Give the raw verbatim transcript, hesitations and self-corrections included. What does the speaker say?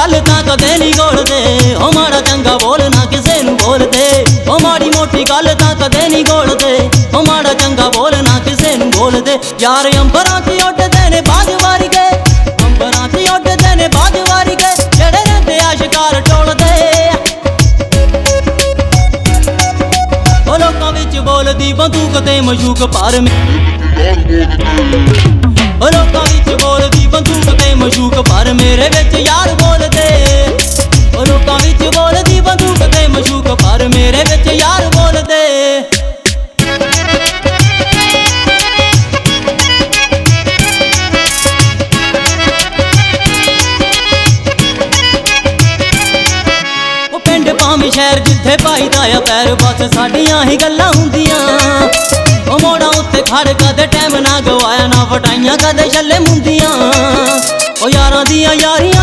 गल तां कदे नहीं गोलदे, ओ माड़ा चंगा बोल ना किसे नूं बोलदे। ओ माड़ी मोटी गल तां कदे नहीं गोलदे, ओ माड़ा चंगा बोल ना किसे नूं बोलदे। यार अंबरां च उड्डदे ने बाज वर्गे, अंबरां च उड्डदे ने बाज वर्गे, जेड़े रहिंदे आ शिकार टोलदे। ओ लोकां विच बोलदी बंदूक ते मशूक पर ओ लोकां विच बोलदी बंदूक ते मशूक पर मेरे विच यार बोलदे। ओ लोकां विच बोलदी बंदूक ते मशूक पर मेरे विच यार बोलदे। ओ पिंड भावें शहर जिथे पाई दा आ पैर, बस साडियां ही गल्लां हुंदियां। ओ मोड़ा उत्ते खड़ कदे टाइम ना गवाया, ना वटाइयां कदे छल्ले मुंदियां। ओ यारां दियां यारियां